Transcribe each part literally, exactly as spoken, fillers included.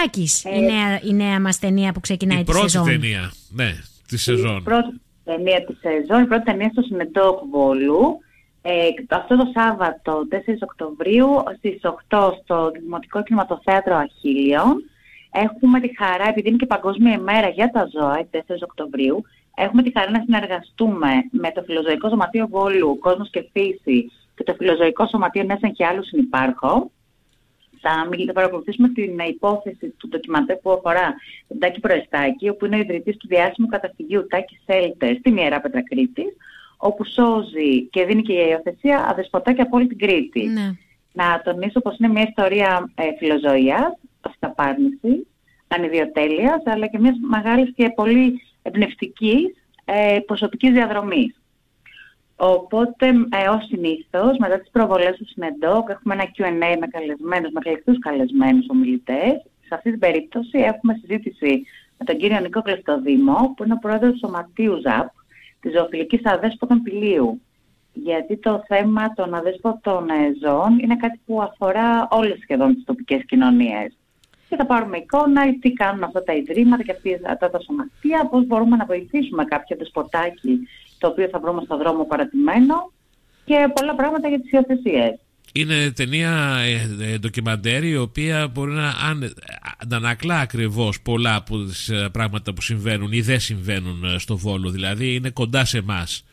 Μητσοτάκης ε, η, νέα, η νέα μας ταινία που ξεκινάει η τη σεζόν. Η πρώτη ταινία, ναι, τη σεζόν. Η πρώτη ταινία τη σεζόν, η πρώτη ταινία στο Συνεντόκ Βόλου. Ε, αυτό το Σάββατο, τέσσερις Οκτωβρίου, στις οκτώ στο Δημοτικό Κινηματοθέατρο Αχίλιων. Έχουμε τη χαρά, επειδή είναι και Παγκόσμια ημέρα για τα ζώα, τέσσερις Οκτωβρίου, έχουμε τη χαρά να συνεργαστούμε με το Φιλοζωικό Σωματείο Βόλου, Κόσμος και Φύση και το Φιλοζωικό Σωματείο Νέσεν και άλλους συνυπάρχω. Θα, θα παρακολουθήσουμε την υπόθεση του ντοκιμαντέρ που αφορά τον Τάκη Προεστάκη, όπου είναι ο ιδρυτής του διάσημου καταφυγίου Τάκη Σέλτερ στην Ιερά Πετρακρίτης, όπου σώζει και δίνει και η υιοθεσία αδεσποτάκια από όλη την Κρήτη. Ναι. Να τονίσω πως είναι μια ιστορία ε, φιλοζωίας, αυταπάρνησης, ανιδιοτέλειας, αλλά και μιας μεγάλης και πολύ εμπνευστικής ε, προσωπικής διαδρομής. Οπότε, ε, ως συνήθως, μετά τις προβολές του Συνεντόκ, έχουμε ένα κιου εντ έι με καλεσμένους, με εκλεκτούς καλεσμένους ομιλητές. Σε αυτή την περίπτωση έχουμε συζήτηση με τον κύριο Νίκο Κλεφτοδήμο, που είναι ο πρόεδρος του Σωματείου ΖΑΠ, της Ζωοφιλικής Αδέσποτων Πηλίου. Γιατί το θέμα των αδέσποτων ζώων είναι κάτι που αφορά όλες σχεδόν τις τοπικές κοινωνίες. Και θα πάρουμε εικόνα τι κάνουν αυτά τα ιδρύματα και αυτά τα σωματεία, πώς μπορούμε να βοηθήσουμε κάποιο δεσποτάκι το οποίο θα βρούμε στον δρόμο παρατημένο και πολλά πράγματα για τις υιοθεσίες. Είναι ταινία ε, ε, ντοκιμαντέρ η οποία μπορεί να, αν, να ανακλά ακριβώς πολλά από τις ε, πράγματα που συμβαίνουν ή δεν συμβαίνουν ε, στο Βόλο, δηλαδή είναι κοντά σε εμάς.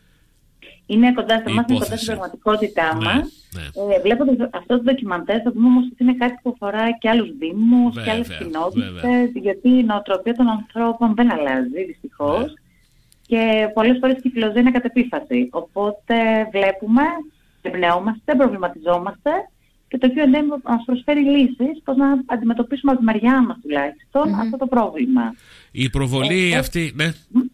Είναι κοντά σε εμάς, είναι κοντά στην πραγματικότητά ναι, μας. Ναι. Ε, βλέποντας αυτό το ντοκιμαντέρ θα δούμε όμως ότι είναι κάτι που αφορά και άλλους δήμους βέβαια, και άλλες κοινότητες, γιατί η νοοτροπία των ανθρώπων δεν αλλάζει δυστυχώς. Ναι. Και πολλές φορές η φιλοζωία είναι κατ' επίφαση. Οπότε βλέπουμε, εμπνεόμαστε, προβληματιζόμαστε και το κιου εντ έι μας προσφέρει λύσεις πώς να αντιμετωπίσουμε από τη μεριά μας τουλάχιστον mm-hmm. αυτό το πρόβλημα. Η προβολή ε, αυτή, ναι.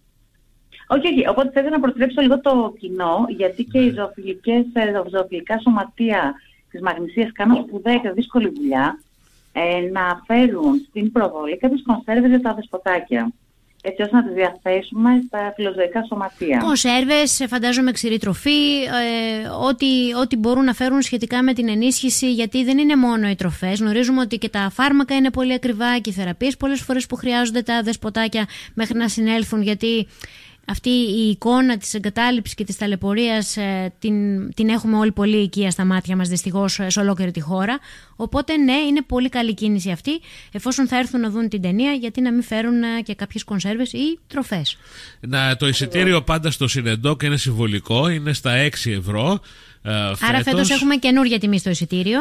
Όχι, όχι. Οπότε θέλω να προτρέψω λίγο το κοινό, γιατί και οι ζωοφιλικές, ζωοφιλικά σωματεία της Μαγνησίας κάνουν σπουδαία και δύσκολη δουλειά ε, να φέρουν στην προβολή κάποιες κονσέρβες για τα δεσποτάκια. Έτσι ώστε να τις διαθέσουμε στα φιλοζωικά σωματεία. Κονσέρβες, φαντάζομαι ξηρή τροφή, ε, ό,τι, ό,τι μπορούν να φέρουν σχετικά με την ενίσχυση, γιατί δεν είναι μόνο οι τροφές. Γνωρίζουμε ότι και τα φάρμακα είναι πολύ ακριβά και οι θεραπείες πολλές φορές που χρειάζονται τα δεσποτάκια μέχρι να συνέλθουν, γιατί αυτή η εικόνα της εγκατάλειψης και της ταλαιπωρίας ε, την, την έχουμε όλοι πολύ οικία στα μάτια μας δυστυχώς σε ολόκληρη τη χώρα. Οπότε ναι, είναι πολύ καλή κίνηση αυτή, εφόσον θα έρθουν να δουν την ταινία, γιατί να μην φέρουν ε, και κάποιες κονσέρβες ή τροφές. Να, το εισιτήριο πάντα στο Συνεντόκ είναι συμβολικό, είναι στα έξι ευρώ. Ε, φέτος. Άρα φέτος έχουμε καινούργια τιμή στο εισιτήριο.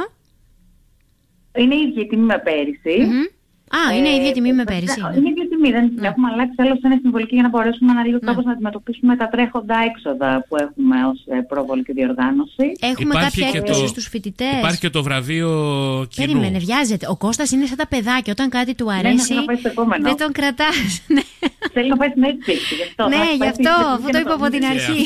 Είναι η ίδια τιμή με πέρυσι. Mm-hmm. Α, είναι η ίδια τιμή με πέρυσι. Είναι, είναι η ίδια τιμή, δεν την έχουμε αλλάξει. Άλλωστε είναι συμβολική για να μπορέσουμε να λίγο κάπως να αντιμετωπίσουμε τα τρέχοντα έξοδα που έχουμε ως προβολή και διοργάνωση. Έχουμε υπάρχει κάποια έκπληξη το... στους φοιτητές. Υπάρχει και το βραβείο κοινού. Περίμενε, βιάζεται. Ο Κώστας είναι σαν τα παιδάκια. Όταν κάτι του αρέσει, ναι, ναι, το δεν τον κρατάς. Θέλει να πάει στην έκπληξη. Ναι, γι' αυτό. Αυτό το είπα από την αρχή.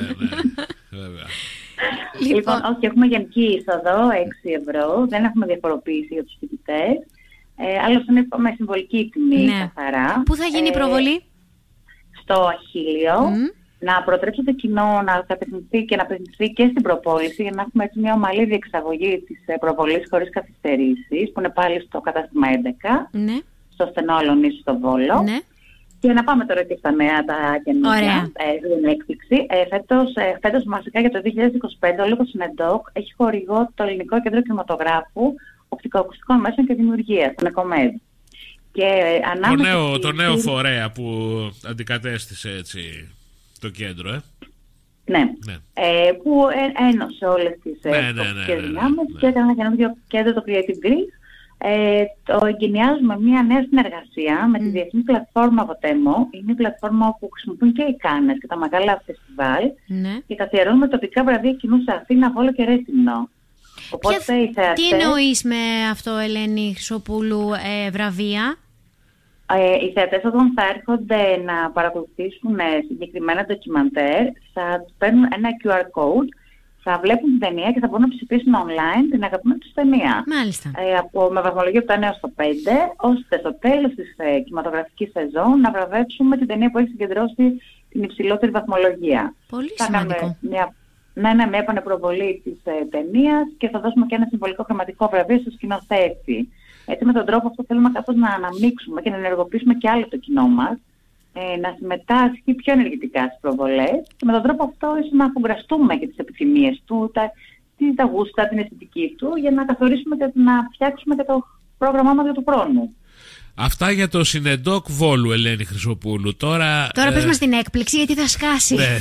Λοιπόν, όχι, έχουμε γενική είσοδο έξι ευρώ. Δεν έχουμε διαφοροποίηση για τους φοιτητές. Ε, άλλωστε είναι με συμβολική τιμή, ναι. Καθαρά. Πού θα γίνει η προβολή? Ε, στο Αχίλιο. Mm. Να προτρέψω το κοινό να κατευθυνθεί και να απευθυνθεί και στην προπόληση για να έχουμε έτσι μια ομαλή διεξαγωγή της προβολής χωρίς καθυστερήσεις, που είναι πάλι στο κατάστημα έντεκα, ναι. Στο στενό Αλονίσου στο Βόλο. Ναι. Και να πάμε τώρα και στα νέα τα καινούργια, ε, την έκπληξη. Ε, φέτος, ε, φέτος βασικά για το δύο χιλιάδες είκοσι πέντε ο Λόγος Συνεντόκ έχει χορηγό το Ελληνικό Κέντρο Κινηματογράφου, Οπτικοακουστικών Μέσων και Δημιουργίας, τον ΕΚΟΜΕΔ. Και το νέο, το νέο φορέα που αντικατέστησε έτσι το κέντρο, ε. Ναι, ναι. Ε, που ένωσε όλες τις ναι, ναι, ναι, ναι, δυνάμεις ναι. Και έκανε ένα καινούργιο κέντρο, το Creative Greece. Ε, το εγκαινιάζουμε μια νέα συνεργασία με τη mm. διεθνή πλατφόρμα Βοτέμο. Είναι η πλατφόρμα που χρησιμοποιούν και οι Κάνες και τα μεγάλα φεστιβάλ ναι. Και καθιερώνουμε τοπικά βραβεία κοινού σε Αθήνα, Βόλο και Ρέθυμνο. Οπότε, Ποια, οι θεατές, τι εννοείς με αυτό, Ελένη Χρυσοπούλου, ε, βραβεία? Ε, οι θεατές όταν θα έρχονται να παρακολουθήσουν ε, συγκεκριμένα ντοκιμαντέρ θα παίρνουν ένα κιου αρ code, θα βλέπουν την ταινία και θα μπορούν να ψηφίσουν online την αγαπημένη τους ταινία. Μάλιστα. Ε, από, με βαθμολογία από το ένα έως το πέντε, ώστε στο τέλος της ε, κινηματογραφικής σεζόν να βραβεύσουμε την ταινία που έχει συγκεντρώσει την υψηλότερη βαθμολογία. Πολύ θα σημαντικό. Μια, ναι, ναι, με επανεπροβολή της ε, ταινίας και θα δώσουμε και ένα συμβολικό χρηματικό βραβείο στο σκηνοθέτη. Έτσι, με τον τρόπο αυτό θέλουμε κάπως να αναμίξουμε και να ενεργοποιήσουμε και άλλο το κοινό μας, ε, να συμμετάσχει πιο ενεργητικά στις προβολές και με τον τρόπο αυτό ίσως να αφουγκραστούμε και τις επιθυμίες του, τα, τα γούστα, την αισθητική του, για να καθορίσουμε και να φτιάξουμε και το πρόγραμμά μας για του χρόνου. Αυτά για το Συνεντόκ Βόλου, Ελένη Χρυσοπούλου. Τώρα, Τώρα ε... πες μας την έκπληξη, γιατί θα σκάσει. Ναι.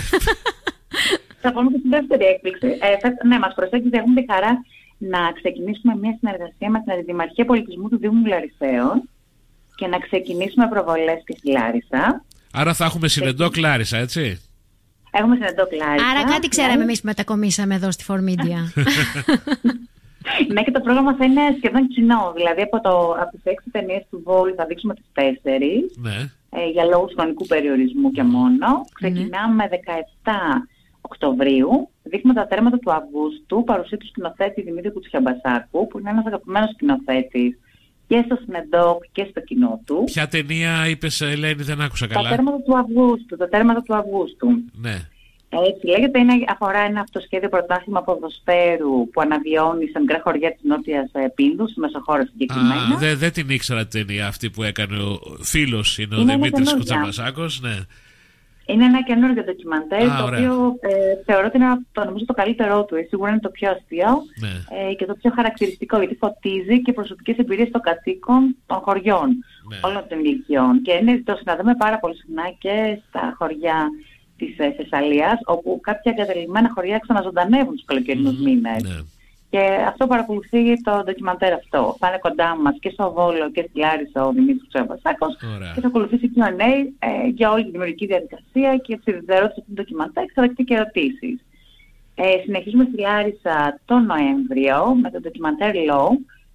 Θα πούμε και στην δεύτερη έκπληξη. Ε, θα, ναι, μας προσέγγιζε, έχουμε τη χαρά να ξεκινήσουμε μια συνεργασία με την Αντιδημαρχία Πολιτισμού του Δήμου Λαρισαίων και να ξεκινήσουμε προβολές και στη Λάρισα. Άρα θα έχουμε Συνεντόκ Λάρισα, έτσι? Έχουμε Συνεντόκ Λάρισα. Άρα κάτι ξέραμε εμείς που μετακομίσαμε εδώ στη φορ Media. Ναι, και το πρόγραμμα θα είναι σχεδόν κοινό. Δηλαδή από, το, από τις έξι ταινίες του Βόλου θα δείξουμε τις τέσσερις, ναι. ε, για λόγους χρονικού περιορισμού και μόνο. Ξεκινάμε δεκαεπτά Οκτωβρίου, δείχνουμε τα τέρματα του Αυγούστου, παρουσία του σκηνοθέτη Δημήτρη Κουτσιαμπασάκου, που είναι ένας αγαπημένος σκηνοθέτης και στο Συνεντόκ και στο κοινό του. Ποια ταινία είπες, Ελένη, δεν άκουσα καλά? Τα τέρματα του Αυγούστου, τα τέρματα του Αυγούστου. Ναι. Έτσι λέγεται, είναι, αφορά ένα αυτοσχέδιο πρωτάθλημα ποδοσφαίρου που αναβιώνει σε μικρά χωριά της Νότιας Πίνδου, στη Μεσοχώρα συγκεκριμένα. Α, δεν δε την ήξερα την ταινία αυτή που έκανε ο φίλος, είναι ο είναι Δημήτρης Κουτσαμπασάκος, ναι. Είναι ένα καινούργιο ντοκιμαντέρ, Α, το ωραία. οποίο ε, θεωρώ ότι είναι το, νομίζω, το καλύτερό του. Ε, σίγουρα είναι το πιο αστείο, Ναι. ε, και το πιο χαρακτηριστικό, γιατί φωτίζει και προσωπικές εμπειρίες των κατοίκων των χωριών, Ναι. όλων των ηλικιών. Και είναι, το συναντάμε πάρα πολύ συχνά και στα χωριά της ε, Θεσσαλίας, όπου κάποια εγκαταλειμμένα χωριά ξαναζωντανεύουν τους καλοκαιρινούς Mm-hmm. μήνες. Ναι. Και αυτό παρακολουθεί το ντοκιμαντέρ αυτό. Θα είναι κοντά μας και στο Βόλο και στη Λάρισα ο Δημήτρης Κουτσαμπασάκος και θα ακολουθήσει κιου εν έι ε, για όλη τη δημιουργική διαδικασία και τις ιδιαιτερότητες του ντοκιμαντέρ και θα δεχτεί και ερωτήσεις. Ε, συνεχίζουμε στη Λάρισα τον Νοέμβριο με το ντοκιμαντέρ Law,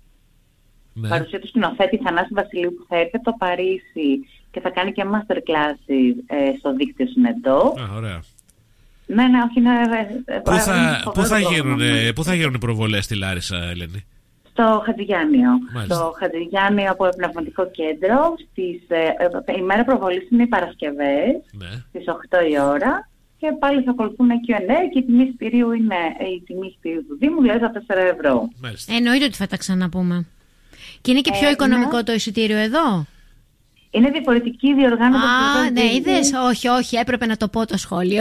Ναι. παρουσία του σκηνοθέτη Θανάση Βασιλείου, που θα έρθει από το Παρίσι και θα κάνει και master classes ε, στο δίκτυο Συνεντόκ. Α, ωραία. Ναι, ναι, όχι, ναι, ε, Πού θα, ε, πού θα, πρόγραμμα. γίνουν, πού θα γίνουν οι προβολές στη Λάρισα, Ελένη? Στο Χατζηγιάννιο. Μάλιστα. Στο Χατζηγιάννιο από πνευματικό κέντρο. Στις, ε, η μέρα προβολής είναι οι Παρασκευές, Ναι. στις οκτώ η ώρα. Και πάλι θα ακολουθούν κιου εν έι και η τιμή εισιτηρίου είναι η τιμή εισιτηρίου του Δήμου, δηλαδή τα τέσσερα ευρώ. Μάλιστα. Εννοείται ότι θα τα ξαναπούμε. Και είναι και πιο Ε, οικονομικό ναι. το εισιτήριο εδώ. Είναι διαφορετική διοργάνωση. Α, ναι, είδες. Όχι, όχι, έπρεπε να το πω το σχόλιο.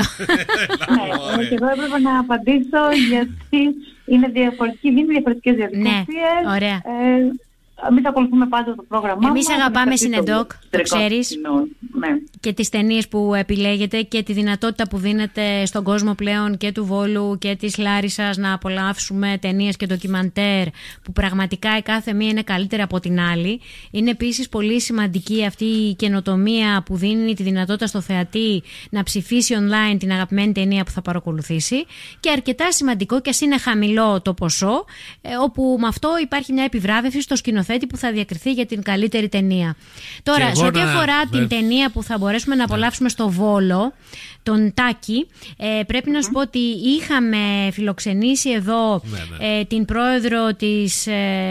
Ναι, και εγώ έπρεπε να απαντήσω γιατί είναι διαφορετική, είναι διαφορετικές διαδικασίες. Ναι, ωραία. Ε, Εμείς ακολουθούμε πάντα το πρόγραμμά Εμείς μας. αγαπάμε Συνεντόκ, το ξέρεις. Ναι. Και τις ταινίες που επιλέγετε και τη δυνατότητα που δίνεται στον κόσμο πλέον και του Βόλου και της Λάρισσας να απολαύσουμε ταινίες και ντοκιμαντέρ που πραγματικά η κάθε μία είναι καλύτερη από την άλλη. Είναι επίσης πολύ σημαντική αυτή η καινοτομία που δίνει τη δυνατότητα στο θεατή να ψηφίσει online την αγαπημένη ταινία που θα παρακολουθήσει, και αρκετά σημαντικό, και ας είναι χαμηλό το ποσό, όπου με αυτό υπάρχει μια επιβράβευση στο σκηνοθέτη που θα διακριθεί για την καλύτερη ταινία. Τώρα, σε ό,τι να... αφορά ναι. την ταινία που θα μπορέσουμε να απολαύσουμε στο Βόλο, τον Τάκη, ε, πρέπει mm-hmm. να σου πω ότι είχαμε φιλοξενήσει εδώ ναι, ναι. Ε, την πρόεδρο της ε,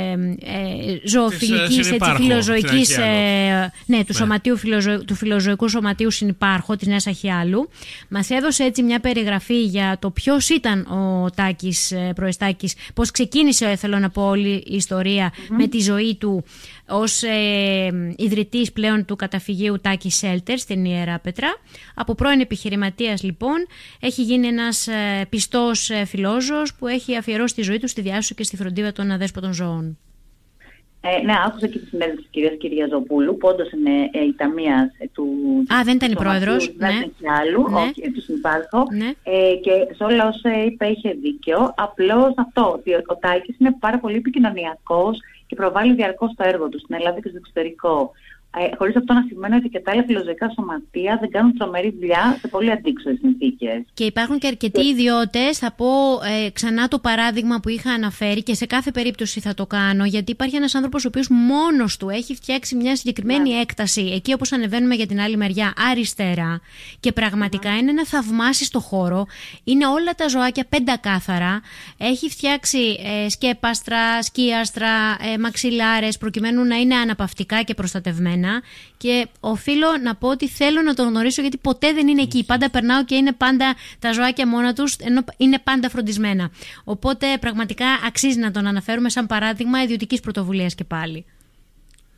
ε, ζωοφιλικής, της, έτσι, φιλοζωικής, ε, ναι, του, ναι. σωματείου, φιλοζω, του φιλοζωικού σωματείου Συνυπάρχο της Νέας Αχιάλου. Μας έδωσε έτσι μια περιγραφή για το ποιος ήταν ο Τάκης Προεστάκης, πώς ξεκίνησε, θέλω να πω, όλη η ιστορία mm-hmm. με τη ζωή του ως ε, ιδρυτής πλέον του καταφυγίου Τάκη Σέλτερ στην Ιεράπετρα. Από πρώην επιχειρηματίας λοιπόν έχει γίνει ένας ε, πιστός ε, φιλόζωος που έχει αφιερώσει τη ζωή του στη διάσωση και στη φροντίδα των αδέσποτων ζώων. Ε, ναι, άκουσα και τη συνέντευξη της κυρίας Κυριαζοπούλου, που όντως είναι ε, η ταμείας ε, του... Α, δεν ήταν η πρόεδρος. Δεν Ναι. ήταν και άλλου, Ναι. όχι, του Συνυπάρχο. Ναι. Ε, και σε όλα όσα είπε είχε δίκιο. Απλώς αυτό, ότι ο, ο Τάκης είναι πάρα πολύ επικοινωνιακός και προβάλλει διαρκώς το έργο του στην Ελλάδα και στο εξωτερικό. Ε, χωρίς αυτό να σημαίνει ότι και τα άλλα φιλοζωικά σωματεία δεν κάνουν τρομερή δουλειά σε πολύ αντίξωες συνθήκες. Και υπάρχουν και αρκετοί και... ιδιώτες, θα πω ε, ξανά το παράδειγμα που είχα αναφέρει και σε κάθε περίπτωση θα το κάνω, γιατί υπάρχει ένας άνθρωπος ο οποίος μόνος του έχει φτιάξει μια συγκεκριμένη yeah. έκταση, εκεί όπως ανεβαίνουμε για την άλλη μεριά, αριστερά, και πραγματικά yeah. είναι ένα θαυμάσι στο χώρο, είναι όλα τα ζωάκια πεντακάθαρα, έχει φτιάξει ε, σκέπαστρα, σκίαστρα, ε, μαξιλάρες, προκειμένου να είναι αναπαυτικά και προστατευμένα. Και οφείλω να πω ότι θέλω να τον γνωρίσω, γιατί ποτέ δεν είναι εκεί. Πάντα περνάω και είναι πάντα τα ζωάκια μόνα τους, ενώ είναι πάντα φροντισμένα. Οπότε πραγματικά αξίζει να τον αναφέρουμε σαν παράδειγμα ιδιωτικής πρωτοβουλίας και πάλι.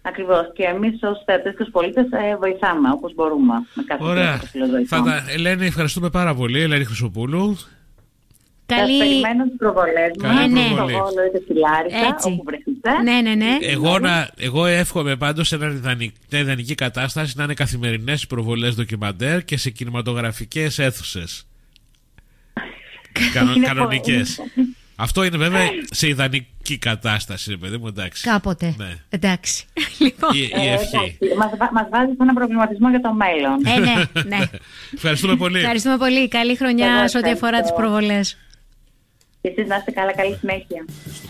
Ακριβώς. Και εμείς ως θεατές και ως πολίτες ε, βοηθάμε όπως μπορούμε. Με κάθε Ωραία. Θα τα... Ελένη, ευχαριστούμε πάρα πολύ. Ελένη Χρυσοπούλου. Καλή... Θα περιμένω τις προβολές μας, ναι, ναι. στο Βόλο είτε στη Λάρισα, όπου βρεθείτε. Ναι, ναι, ναι. Εγώ, να, εγώ εύχομαι πάντως σε μια ιδανική κατάσταση να είναι καθημερινές οι προβολές ντοκιμαντέρ και σε κινηματογραφικές αίθουσες. Κανο, κανονικές. Αυτό είναι βέβαια σε ιδανική κατάσταση, παιδί μου, εντάξει. Κάποτε. Ναι. Εντάξει. Λοιπόν. Η, η ευχή. Ε, μας, μας βάζει σε ένα προβληματισμό για το μέλλον. Ε, ναι, ναι. Ευχαριστούμε πολύ. Ευχαριστούμε πολύ. Καλή χρονιά σε ό,τι αφορά τις προβολές. Και εσείς να είστε καλά, καλή συνέχεια.